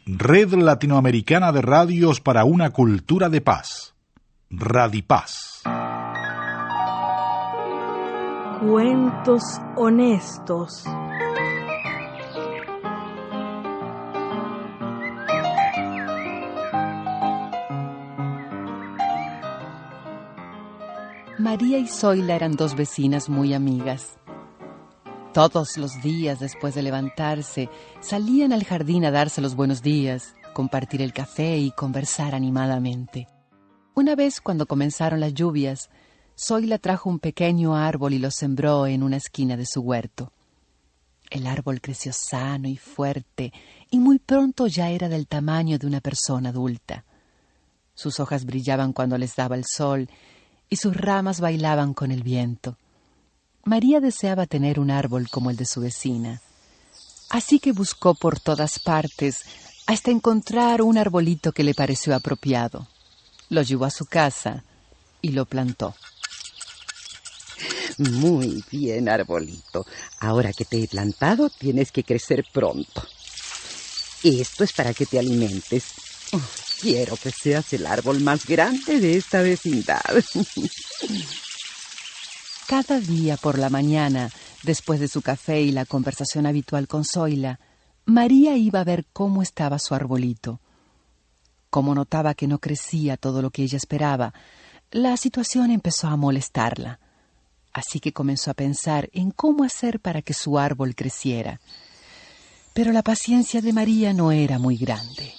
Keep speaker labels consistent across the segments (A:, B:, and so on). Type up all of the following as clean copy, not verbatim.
A: Red Latinoamericana de Radios para una Cultura de Paz. Radipaz.
B: Cuentos honestos.
C: María y Zoila eran dos vecinas muy amigas. Todos los días después de levantarse, salían al jardín a darse los buenos días, compartir el café y conversar animadamente. Una vez, cuando comenzaron las lluvias, Zoila trajo un pequeño árbol y lo sembró en una esquina de su huerto. El árbol creció sano y fuerte, y muy pronto ya era del tamaño de una persona adulta. Sus hojas brillaban cuando les daba el sol, y sus ramas bailaban con el viento. María deseaba tener un árbol como el de su vecina. Así que buscó por todas partes hasta encontrar un arbolito que le pareció apropiado. Lo llevó a su casa y lo plantó.
D: Muy bien, arbolito. Ahora que te he plantado, tienes que crecer pronto. Esto es para que te alimentes. Quiero que seas el árbol más grande de esta vecindad.
C: Cada día por la mañana, después de su café y la conversación habitual con Zoila, María iba a ver cómo estaba su arbolito. Como notaba que no crecía todo lo que ella esperaba, la situación empezó a molestarla. Así que comenzó a pensar en cómo hacer para que su árbol creciera. Pero la paciencia de María no era muy grande.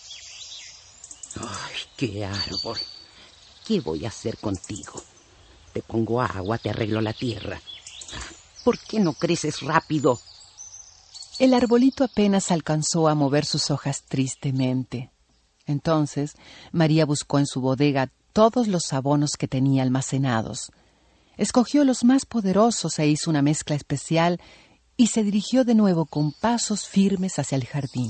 D: ¡Ay, qué árbol! ¿Qué voy a hacer contigo? Te pongo agua, te arreglo la tierra. ¿Por qué no creces rápido?
C: El arbolito apenas alcanzó a mover sus hojas tristemente. Entonces, María buscó en su bodega todos los abonos que tenía almacenados. Escogió los más poderosos e hizo una mezcla especial y se dirigió de nuevo con pasos firmes hacia el jardín.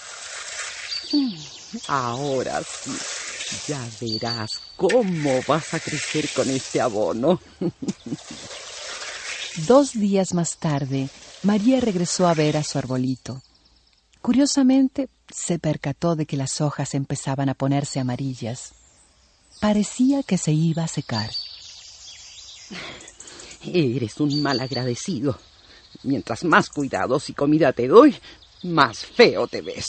D: Ahora sí, ya verás cómo vas a crecer con este abono.
C: 2 días más tarde, María regresó a ver a su arbolito. Curiosamente, se percató de que las hojas empezaban a ponerse amarillas. Parecía que se iba a secar.
D: Eres un malagradecido. Mientras más cuidados y comida te doy, más feo te ves.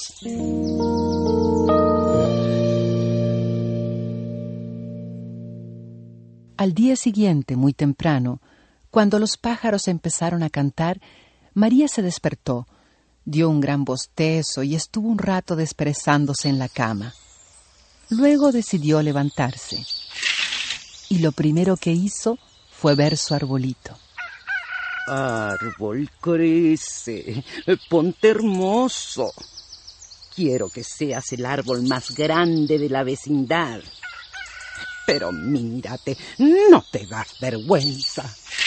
C: Al día siguiente, muy temprano, cuando los pájaros empezaron a cantar, María se despertó, dio un gran bostezo y estuvo un rato desperezándose en la cama. Luego decidió levantarse. Y lo primero que hizo fue ver su arbolito.
D: Árbol, crece, ponte hermoso. Quiero que seas el árbol más grande de la vecindad. Pero mírate, no te das vergüenza.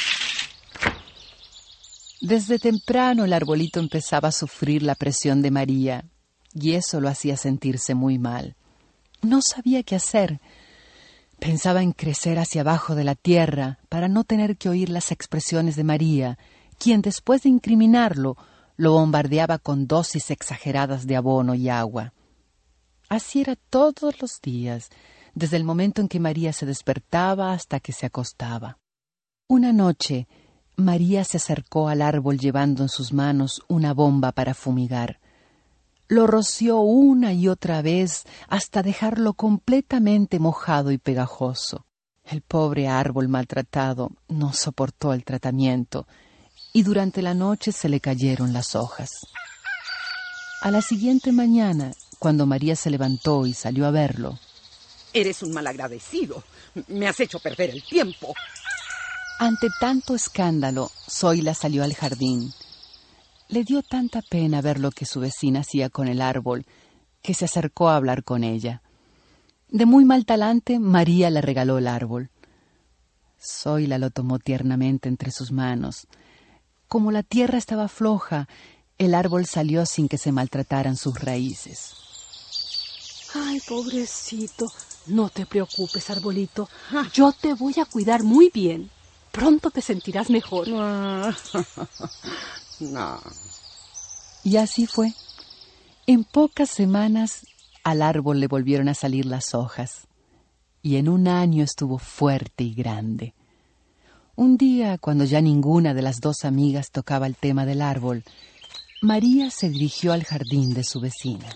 C: Desde temprano el arbolito empezaba a sufrir la presión de María, y eso lo hacía sentirse muy mal. No sabía qué hacer. Pensaba en crecer hacia abajo de la tierra para no tener que oír las expresiones de María, quien después de incriminarlo, lo bombardeaba con dosis exageradas de abono y agua. Así era todos los días, desde el momento en que María se despertaba hasta que se acostaba. Una noche, María se acercó al árbol llevando en sus manos una bomba para fumigar. Lo roció una y otra vez hasta dejarlo completamente mojado y pegajoso. El pobre árbol maltratado no soportó el tratamiento y durante la noche se le cayeron las hojas. A la siguiente mañana, cuando María se levantó y salió a verlo,
D: Eres un malagradecido. Me has hecho perder el tiempo.
C: ante tanto escándalo, Zoila salió al jardín. Le dio tanta pena ver lo que su vecina hacía con el árbol, que se acercó a hablar con ella. De muy mal talante, María le regaló el árbol. Zoila lo tomó tiernamente entre sus manos. Como la tierra estaba floja, el árbol salió sin que se maltrataran sus raíces.
B: Ay, pobrecito. No te preocupes, arbolito. Yo te voy a cuidar muy bien. Pronto te sentirás mejor.
D: No.
C: Y así fue. En pocas semanas al árbol le volvieron a salir las hojas y en un año estuvo fuerte y grande. Un día, cuando ya ninguna de las dos amigas tocaba el tema del árbol, María se dirigió al jardín de su vecina.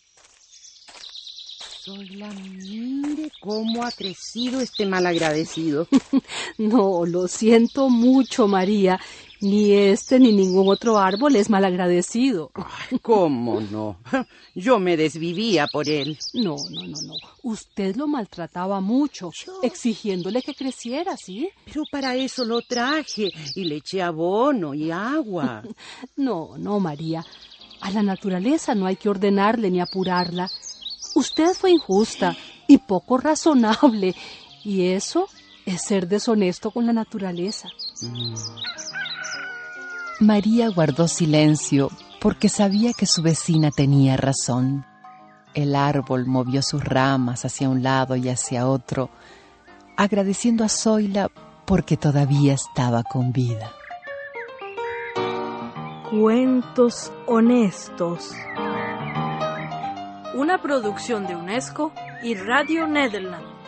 D: Zoila, mire cómo ha crecido este malagradecido.
B: No, lo siento mucho, María. Ni este ni ningún otro árbol es malagradecido.
D: Ay, ¿cómo no? Yo me desvivía por él.
B: No. Usted lo maltrataba mucho, exigiéndole que creciera, ¿sí?
D: Pero para eso lo traje y le eché abono y agua.
B: No, María. A la naturaleza no hay que ordenarle ni apurarla. Usted fue injusta y poco razonable, y eso es ser deshonesto con la naturaleza.
C: María guardó silencio porque sabía que su vecina tenía razón. El árbol movió sus ramas hacia un lado y hacia otro, agradeciendo a Zoila porque todavía estaba con vida.
E: Cuentos honestos.
F: Una producción de UNESCO y Radio Nederland.